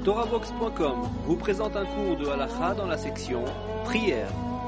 TorahBox.com vous présente un cours de halakha dans la section prière.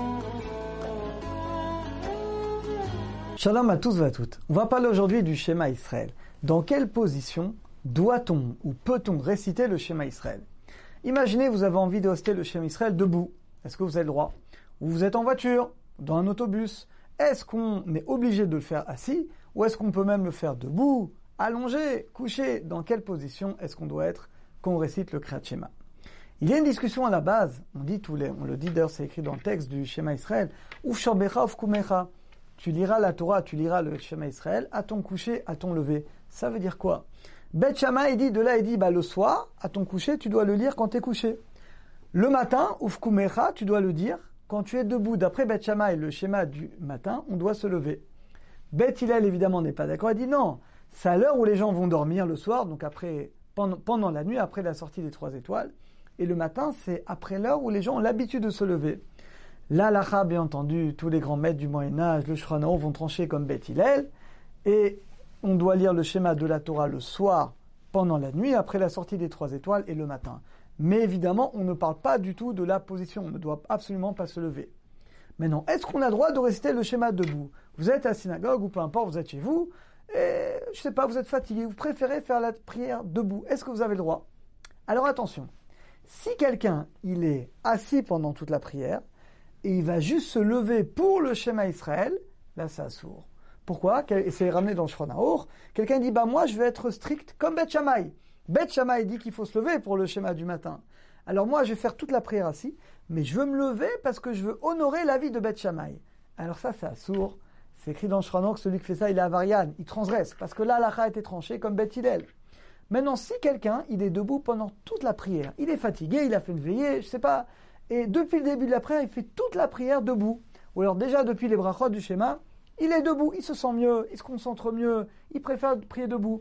Shalom à tous et à toutes. On va parler aujourd'hui du Shema Israël. Dans quelle position doit-on ou peut-on réciter le Shema Israël? Imaginez, vous avez envie de réciter le Shema Israël debout. Est-ce que vous avez le droit? Ou vous êtes en voiture, dans un autobus. Est-ce qu'on est obligé de le faire assis? Ou est-ce qu'on peut même le faire debout, allongé, couché? Dans quelle position est-ce qu'on doit être quand on récite le Kriyat Shema? Il y a une discussion à la base. On le dit d'ailleurs, c'est écrit dans le texte du Shema Israël. Uf sharbecha uf kumecha. Tu liras la Torah, tu liras le Shema Israël à ton coucher, à ton lever. Ça veut dire quoi? Bet Shammai dit, le soir, à ton coucher, tu dois le lire quand tu es couché. Le matin, uf kumecha, tu dois le dire quand tu es debout. D'après Bet Shammai, le schéma du matin, on doit se lever. Bet Hillel, évidemment, n'est pas d'accord. Il dit non, c'est à l'heure où les gens vont dormir le soir, donc pendant la nuit, après la sortie des 3 étoiles. Et le matin, c'est après l'heure où les gens ont l'habitude de se lever. L'halakha, bien entendu, tous les grands maîtres du Moyen-Âge, le Shulchan Aruch vont trancher comme Bet Hillel. Et on doit lire le schéma de la Torah le soir, pendant la nuit, après la sortie des 3 étoiles et le matin. Mais évidemment, on ne parle pas du tout de la position. On ne doit absolument pas se lever. Maintenant, est-ce qu'on a le droit de réciter le schéma debout? Vous êtes à la synagogue ou peu importe, vous êtes chez vous, et je sais pas, vous êtes fatigué, vous préférez faire la prière debout. Est-ce que vous avez le droit? Alors attention, si quelqu'un, il est assis pendant toute la prière, et il va juste se lever pour le Shema Israël, là c'est assourd. Pourquoi? Et c'est ramené dans le Shulchan Aruch. Quelqu'un dit, moi je vais être strict comme Bet Shammai. Bet Shammai dit qu'il faut se lever pour le schéma du matin. Alors moi je vais faire toute la prière assis, mais je veux me lever parce que je veux honorer l'avis de Bet Shammai. Alors ça c'est assourd. C'est écrit dans le Shulchan Aruch, celui qui fait ça il est avarian, il transgresse, parce que là l'halakha a été tranchée comme Bet Hillel. Maintenant si quelqu'un il est debout pendant toute la prière, il est fatigué, il a fait une veillée, je sais pas, et depuis le début de la prière il fait toute la prière debout, ou alors déjà depuis les brachot du schéma, il est debout, il se sent mieux, il se concentre mieux, il préfère prier debout.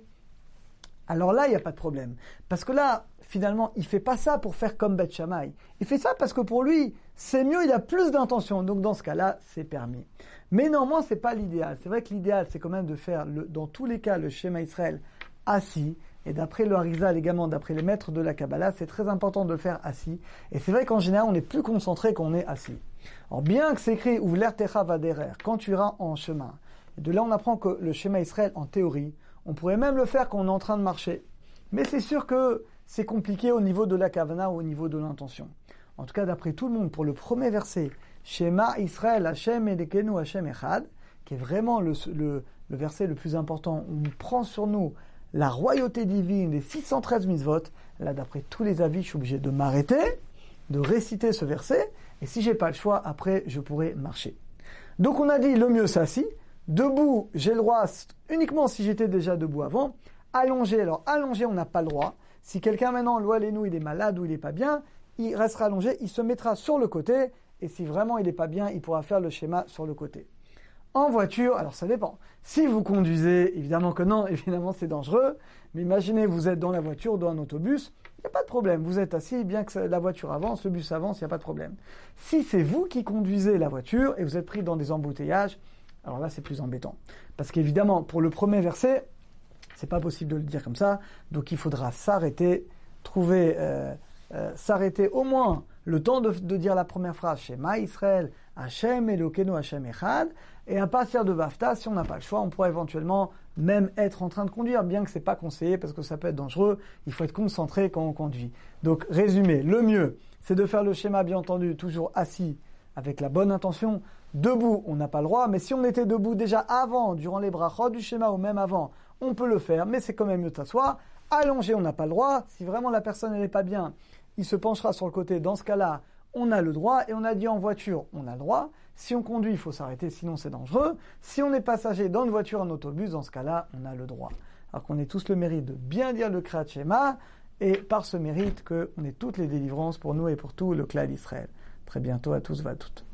Alors là, il n'y a pas de problème. Parce que là, finalement, il ne fait pas ça pour faire comme Bet Shammai. Il fait ça parce que pour lui, c'est mieux, il a plus d'intention. Donc dans ce cas-là, c'est permis. Mais néanmoins, ce n'est pas l'idéal. C'est vrai que l'idéal, c'est quand même de faire, dans tous les cas, le Shema Israël assis. Et d'après le Harizal également, d'après les maîtres de la Kabbalah, c'est très important de le faire assis. Et c'est vrai qu'en général, on est plus concentré quand on est assis. Alors bien que c'est écrit « Uvler techa vaderer » quand tu iras en chemin. Et de là, on apprend que le Shema Israël, en théorie, on pourrait même le faire quand on est en train de marcher. Mais c'est sûr que c'est compliqué au niveau de la kavana ou au niveau de l'intention. En tout cas, d'après tout le monde, pour le premier verset, Shema Israël Hashem Elekenu Hashem Echad, qui est vraiment le verset le plus important, où on prend sur nous la royauté divine, les 613 mitzvot. Là, d'après tous les avis, je suis obligé de m'arrêter, de réciter ce verset, et si j'ai pas le choix, après, je pourrai marcher. Donc on a dit, le mieux c'est assis. Debout, j'ai le droit uniquement si j'étais déjà debout avant. Allongé, alors allongé, on n'a pas le droit. Si quelqu'un maintenant, il est malade ou il n'est pas bien, il restera allongé, il se mettra sur le côté, et si vraiment il n'est pas bien, il pourra faire le schéma sur le côté. En voiture, alors ça dépend. Si vous conduisez, évidemment que non, évidemment c'est dangereux, mais imaginez vous êtes dans la voiture ou dans un autobus, il n'y a pas de problème. Vous êtes assis, bien que la voiture avance, le bus avance, il n'y a pas de problème. Si c'est vous qui conduisez la voiture et vous êtes pris dans des embouteillages, alors là, c'est plus embêtant. Parce qu'évidemment, pour le premier verset, c'est pas possible de le dire comme ça. Donc, il faudra s'arrêter, s'arrêter au moins le temps de dire la première phrase, Shema Israël, Hashem Elokeinu Hashem Echad. Et à partir de Vafta, si on n'a pas le choix, on pourra éventuellement même être en train de conduire, bien que c'est pas conseillé parce que ça peut être dangereux. Il faut être concentré quand on conduit. Donc, résumé, le mieux, c'est de faire le schéma, bien entendu, toujours assis, avec la bonne intention. Debout, on n'a pas le droit, mais si on était debout déjà avant, durant les brachot du schéma ou même avant, on peut le faire, mais c'est quand même mieux de s'asseoir. Allongé, on n'a pas le droit. Si vraiment la personne n'est pas bien, il se penchera sur le côté. Dans ce cas-là, on a le droit. Et on a dit en voiture, on a le droit. Si on conduit, il faut s'arrêter, sinon c'est dangereux. Si on est passager dans une voiture, en autobus, dans ce cas-là, on a le droit. Alors qu'on ait tous le mérite de bien dire le Kriyat Shema, et par ce mérite qu'on ait toutes les délivrances pour nous et pour tout le clan d'Israël. Très bientôt à tous, va à toutes.